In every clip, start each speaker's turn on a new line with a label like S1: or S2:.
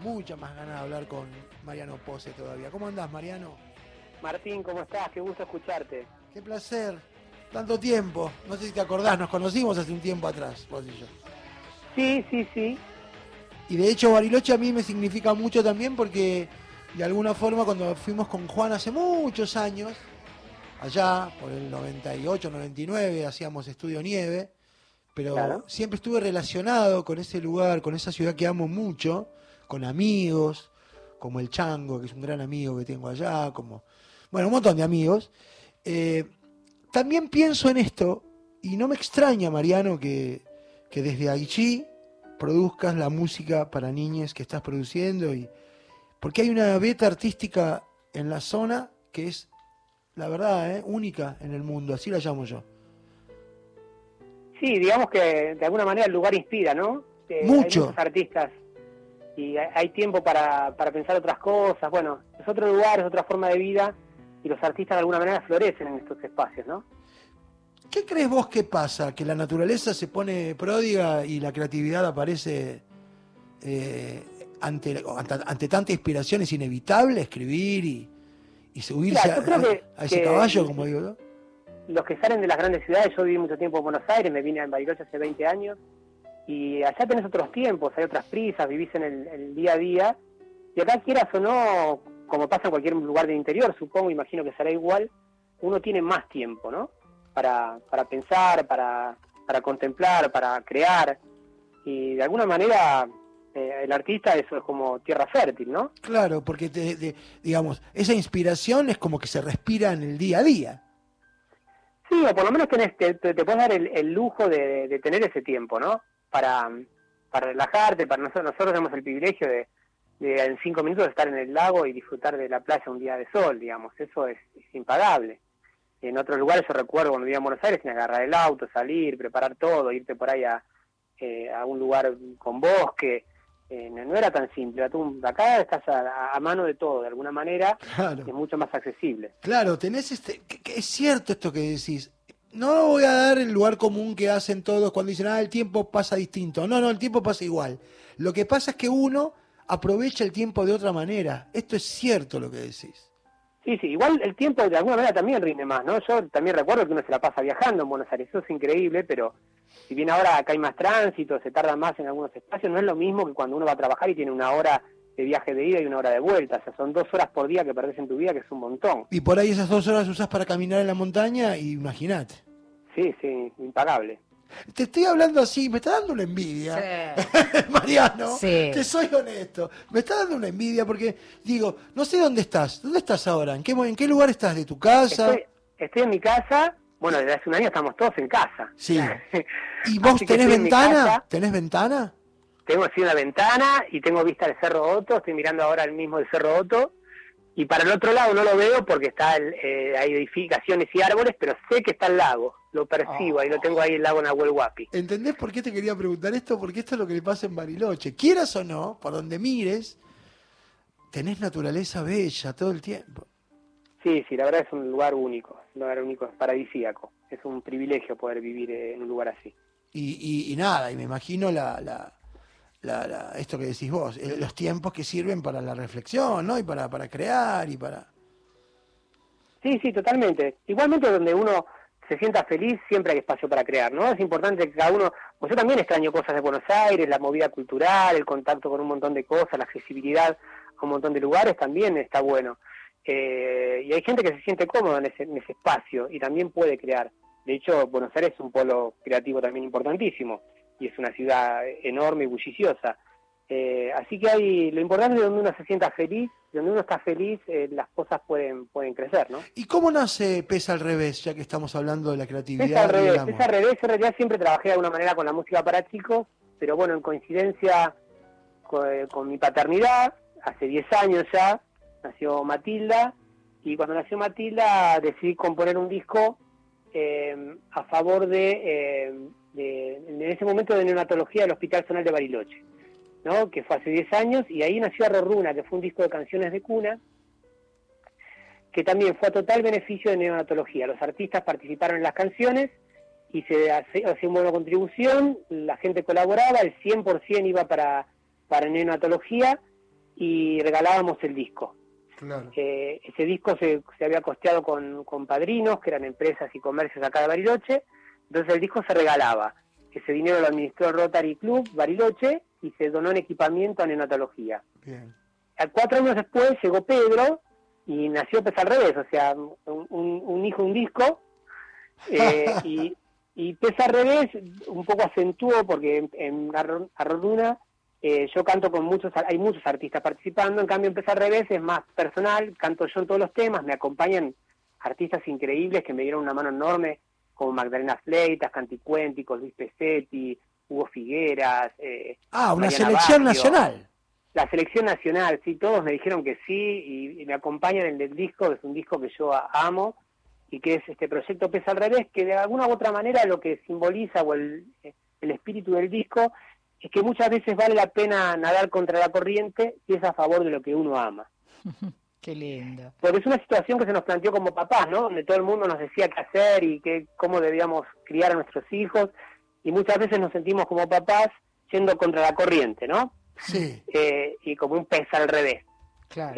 S1: muchas más ganas de hablar con Mariano Posse todavía. ¿Cómo andás, Mariano?
S2: Martín, ¿cómo estás? Qué gusto escucharte.
S1: Qué placer. Tanto tiempo. No sé si te acordás, nos conocimos hace un tiempo atrás, vos y yo.
S2: Sí.
S1: Y de hecho Bariloche a mí me significa mucho también porque de alguna forma cuando fuimos con Juan hace muchos años, allá por el 98, 99, hacíamos Estudio Nieve, pero
S2: Claro.
S1: siempre estuve relacionado con ese lugar, con esa ciudad que amo mucho, con amigos, como el Chango, que es un gran amigo que tengo allá, como, bueno, un montón de amigos. También pienso en esto, y no me extraña, Mariano, que desde Aichi produzcas la música para niñes que estás produciendo, y porque hay una beta artística en la zona que es, la verdad, única en el mundo, así la llamo yo.
S2: Sí, digamos que de alguna manera el lugar inspira, ¿no? Hay
S1: Mucho.
S2: muchos artistas y hay tiempo para pensar otras cosas. Bueno, es otro lugar, es otra forma de vida y los artistas de alguna manera florecen en estos espacios, ¿no?
S1: ¿Qué crees vos que pasa? ¿Que la naturaleza se pone pródiga y la creatividad aparece ante tanta inspiración? ¿Es inevitable escribir y subirse
S2: Mira, yo creo
S1: a ese
S2: que
S1: caballo, como digo yo?
S2: los que salen de las grandes ciudades, yo viví mucho tiempo en Buenos Aires, me vine a Bariloche hace 20 años, y allá tenés otros tiempos, hay otras prisas, vivís en el día a día, y acá quieras o no, como pasa en cualquier lugar del interior, supongo, imagino que será igual, uno tiene más tiempo, ¿no? Para pensar, para contemplar, para crear, y de alguna manera el artista eso es como tierra fértil, ¿no?
S1: Claro, porque digamos, esa inspiración es como que se respira en el día a día.
S2: Sí, o por lo menos te puedes dar el lujo de tener ese tiempo, ¿no? Para relajarte, para nosotros tenemos el privilegio de en 5 minutos estar en el lago y disfrutar de la playa un día de sol, digamos, eso es impagable. En otros lugares yo recuerdo cuando vivía en Buenos Aires, tenías que agarrar el auto, salir, preparar todo, irte por ahí a un lugar con bosque, no era tan simple, acá estás a mano de todo, de alguna manera,
S1: Claro.
S2: es mucho más accesible.
S1: Claro, tenés que es cierto esto que decís. No voy a dar el lugar común que hacen todos cuando dicen, el tiempo pasa distinto. No, el tiempo pasa igual. Lo que pasa es que uno aprovecha el tiempo de otra manera. Esto es cierto lo que decís.
S2: Sí, igual el tiempo de alguna manera también rinde más, ¿no? Yo también recuerdo que uno se la pasa viajando en Buenos Aires, eso es increíble, pero si bien ahora acá hay más tránsito, se tarda más en algunos espacios, no es lo mismo que cuando uno va a trabajar y tiene 1 hora de viaje de ida y 1 hora de vuelta, o sea, son 2 horas por día que perdés en tu vida, que es un montón.
S1: Y por ahí esas 2 horas usás para caminar en la montaña y imagínate.
S2: Sí, impagable.
S1: Te estoy hablando así, me está dando una envidia, sí. Mariano,
S3: Sí.
S1: Te soy honesto, me está dando una envidia porque digo, no sé dónde estás ahora, ¿en qué lugar estás de tu casa?
S2: Estoy en mi casa, bueno, desde hace 1 año estamos todos en casa.
S1: Sí. ¿Y vos tenés ventana? ¿Tenés ventana?
S2: Tengo así una ventana y tengo vista del Cerro Otto, estoy mirando ahora el mismo del Cerro Otto, y para el otro lado no lo veo porque hay edificaciones y árboles, pero sé que está el lago, lo percibo, ahí lo tengo ahí el lago Nahuel Huapi.
S1: ¿Entendés por qué te quería preguntar esto? Porque esto es lo que le pasa en Bariloche. Quieras o no, por donde mires, tenés naturaleza bella todo el tiempo.
S2: Sí, la verdad es un lugar único, es paradisíaco, es un privilegio poder vivir en un lugar así.
S1: Y nada, y me imagino esto que decís vos, los tiempos que sirven para la reflexión, ¿no? Y para crear y para...
S2: Sí, totalmente. Igualmente donde uno se sienta feliz, siempre hay espacio para crear, ¿no? Es importante que cada uno... Pues yo también extraño cosas de Buenos Aires, la movida cultural, el contacto con un montón de cosas, la accesibilidad a un montón de lugares también está bueno. Y hay gente que se siente cómoda en ese espacio y también puede crear. De hecho, Buenos Aires es un polo creativo también importantísimo y es una ciudad enorme y bulliciosa. Así que lo importante es donde uno se sienta feliz, donde uno está feliz, las cosas pueden crecer, ¿no?
S1: ¿Y cómo nace Pesa al Revés, ya que estamos hablando de la creatividad?
S2: Pesa al revés, en realidad siempre trabajé de alguna manera con la música para chicos, pero bueno, en coincidencia con mi paternidad, hace 10 años ya, nació Matilda, y cuando nació Matilda decidí componer un disco a favor en ese momento de neonatología del Hospital Zonal de Bariloche, ¿no? Que fue hace 10 años, y ahí nació Arrorruna, que fue un disco de canciones de cuna, que también fue a total beneficio de neonatología. Los artistas participaron en las canciones y se hacía una buena contribución, la gente colaboraba, el 100% iba para neonatología, y regalábamos el disco.
S1: Claro.
S2: Ese disco se había costeado con padrinos, que eran empresas y comercios acá de Bariloche, entonces el disco se regalaba. Ese dinero lo administró el Rotary Club Bariloche y se donó en equipamiento a neonatología.
S1: Bien.
S2: 4 años después llegó Pedro y nació Pez al Revés, o sea, un hijo, un disco, y Pez al Revés un poco acentuó, porque en Arroduna yo canto con hay muchos artistas participando, en cambio en Pez al Revés es más personal, canto yo en todos los temas, me acompañan artistas increíbles que me dieron una mano enorme, como Magdalena Fleitas, Canticuénticos, Luis Pesetti, Hugo Figueras.
S1: Una
S2: Mariana
S1: selección
S2: Barrio.
S1: nacional.
S2: La selección nacional, sí, todos me dijeron que sí, y me acompañan en el disco, que es un disco que yo amo, y que es este proyecto Pez al Revés, que de alguna u otra manera lo que simboliza, o el espíritu del disco, es que muchas veces vale la pena nadar contra la corriente si es a favor de lo que uno ama.
S3: Qué lindo.
S2: Porque es una situación que se nos planteó como papás, ¿no? Donde todo el mundo nos decía qué hacer y cómo debíamos criar a nuestros hijos, y muchas veces nos sentimos como papás yendo contra la corriente, ¿no?
S1: Sí.
S2: Y como un pez al revés.
S3: Claro.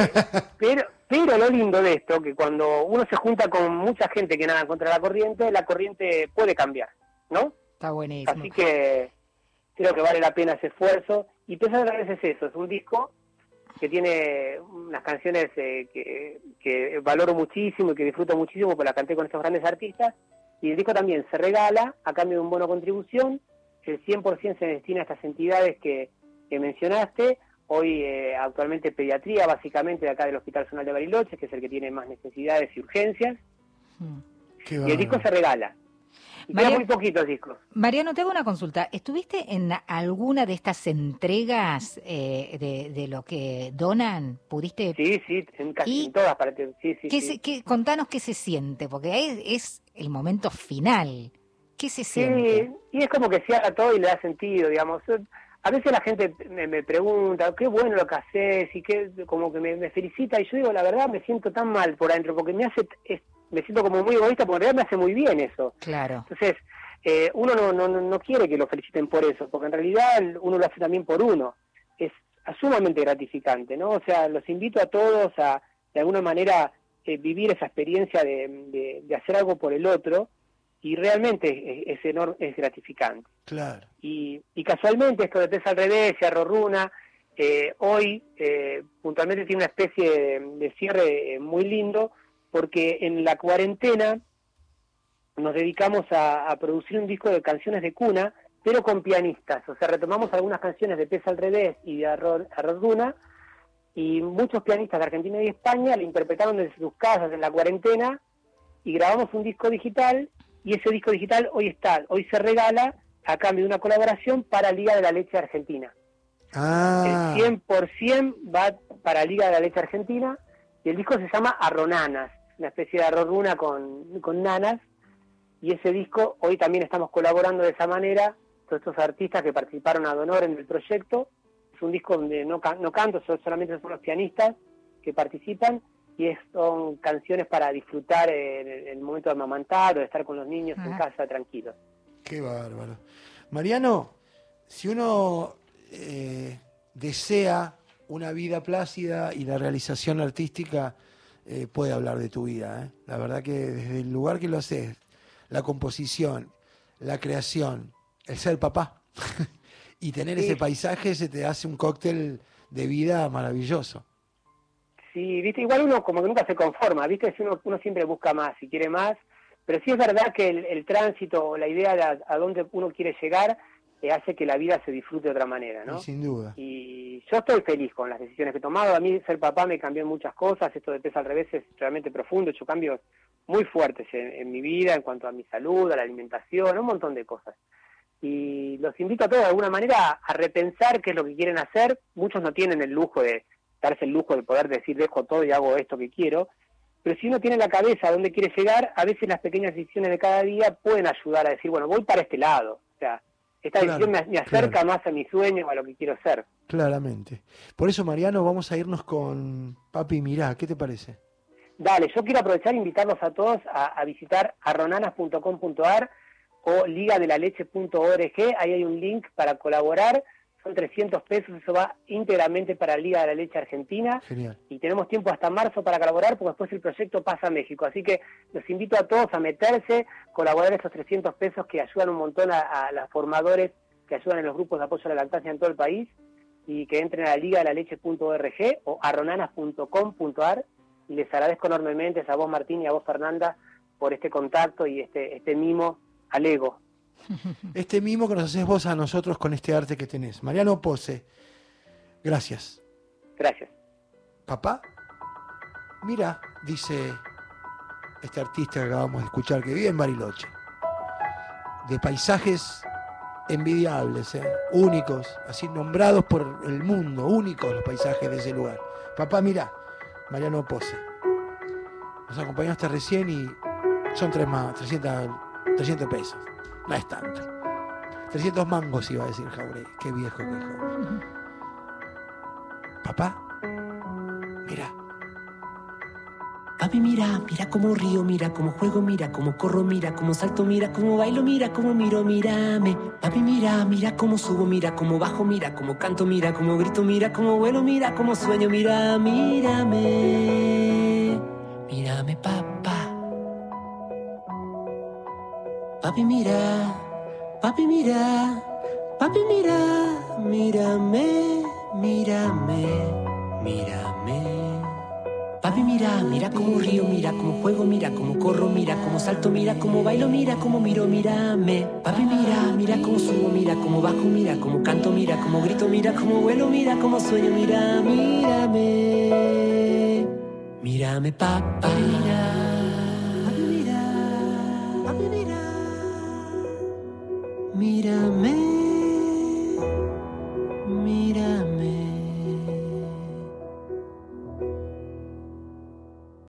S2: Pero lo lindo de esto, que cuando uno se junta con mucha gente que nada contra la corriente puede cambiar, ¿no?
S3: Está buenísimo.
S2: Así que creo que vale la pena ese esfuerzo. Y Pez al Revés es eso, es un disco que tiene unas canciones que valoro muchísimo y que disfruto muchísimo, porque la canté con estos grandes artistas. Y el disco también se regala a cambio de un bono contribución. El 100% se destina a estas entidades que mencionaste. Hoy actualmente pediatría, básicamente de acá del Hospital Zonal de Bariloche, que es el que tiene más necesidades y urgencias.
S1: Qué
S2: Y el disco se regala. Y queda muy poquitos discos.
S3: Mariano, te hago una consulta. ¿Estuviste en alguna de estas entregas de lo que donan? ¿Pudiste?
S2: Sí, en casi en todas partes. Sí.
S3: Contanos qué se siente, porque es el momento final. ¿Qué se siente?
S2: Sí, y es como que se haga todo y le da sentido, digamos. A veces la gente me pregunta, qué bueno lo que haces, y como que me felicita, y yo digo, la verdad me siento tan mal por adentro, porque me siento como muy egoísta, porque en realidad me hace muy bien eso.
S3: Claro.
S2: Entonces, uno no quiere que lo feliciten por eso, porque en realidad uno lo hace también por uno. Es sumamente gratificante, ¿no? O sea, los invito a todos a, de alguna manera, vivir esa experiencia de hacer algo por el otro, y realmente es gratificante.
S1: Claro.
S2: Y casualmente esto de Pez al Revés y Arroduna, hoy puntualmente tiene una especie de cierre muy lindo, porque en la cuarentena nos dedicamos a producir un disco de canciones de cuna, pero con pianistas. O sea, retomamos algunas canciones de Pez al Revés y de Arroduna, y muchos pianistas de Argentina y España la interpretaron desde sus casas en la cuarentena, y grabamos un disco digital, y ese disco digital hoy se regala a cambio de una colaboración para Liga de la Leche Argentina. El 100% va para Liga de la Leche Argentina, y el disco se llama Arronanas, una especie de arroduna con nanas, y ese disco hoy también estamos colaborando de esa manera, todos estos artistas que participaron ad honor en el proyecto. Es un disco donde no canto, solamente son los pianistas que participan, y son canciones para disfrutar en el momento de amamantar o de estar con los niños en casa tranquilos.
S1: Qué bárbaro. Mariano, si uno desea una vida plácida y la realización artística, puede hablar de tu vida, La verdad que desde el lugar que lo haces, la composición, la creación, el ser papá y tener ese paisaje, se te hace un cóctel de vida maravilloso.
S2: Sí, viste, igual uno como que nunca se conforma, viste, si uno siempre busca más y quiere más, pero sí es verdad que el tránsito, la idea de a dónde uno quiere llegar, hace que la vida se disfrute de otra manera, ¿no?
S1: Y sin duda.
S2: Y yo estoy feliz con las decisiones que he tomado. A mí ser papá me cambió en muchas cosas. Esto de Pez al Revés es realmente profundo. He hecho cambios muy fuertes en mi vida en cuanto a mi salud, a la alimentación, un montón de cosas. Y los invito a todos de alguna manera a repensar qué es lo que quieren hacer. Muchos no tienen el lujo de darse el lujo de poder decir dejo todo y hago esto que quiero, pero si uno tiene en la cabeza a dónde quiere llegar, a veces las pequeñas decisiones de cada día pueden ayudar a decir, bueno, voy para este lado. O sea, esta decisión me acerca más a mi sueño, a lo que quiero ser.
S1: Claramente. Por eso, Mariano, vamos a irnos con Papi Mirá. ¿Qué te parece?
S2: Dale, yo quiero aprovechar e invitarlos a todos a visitar arronanas.com.ar o ligadelaleche.org. Ahí hay un link para colaborar. son 300 pesos, eso va íntegramente para la Liga de la Leche Argentina.
S1: Genial.
S2: Y tenemos tiempo hasta marzo para colaborar, porque después el proyecto pasa a México. Así que los invito a todos a meterse, colaborar esos 300 pesos que ayudan un montón a los formadores que ayudan en los grupos de apoyo a la lactancia en todo el país, y que entren a ligadalaleche.org o a ronanas.com.ar, y les agradezco enormemente a vos, Martín, y a vos, Fernanda, por este contacto y este mimo al ego.
S1: Este mimo que nos haces vos a nosotros con este arte que tenés. Mariano Pose, gracias.
S2: Gracias.
S1: Papá, mira, dice este artista que acabamos de escuchar, que vive en Bariloche, de paisajes envidiables, únicos, así nombrados por el mundo, únicos los paisajes de ese lugar. Papá, mira, Mariano Pose, nos acompañaste recién y son 300 pesos, no es tanto. 300 mangos iba a decir Jauregui, qué viejo que es Jauregui. Papá, mira.
S4: Papi, mira, mira cómo río, mira cómo juego, mira cómo corro, mira cómo salto, mira cómo bailo, mira cómo miro, mírame. Papi, mira, mira cómo subo, mira cómo bajo, mira cómo canto, mira cómo grito, mira cómo vuelo, mira cómo sueño, mira, mírame. Mírame, papá. Papi, mira, papi, mira, papi, mira, mírame, mírame, mírame. Papi, mira, mira cómo río, mira cómo juego, mira cómo corro, mira cómo salto, mira cómo bailo, mira cómo miro, mírame. Papi, mira, mira cómo subo, mira cómo bajo, mira cómo canto, mira cómo grito, mira cómo vuelo, mira cómo sueño, mira, mírame. Mírame, papá. Papi, mira, papi, mira, papi, mira, mírame.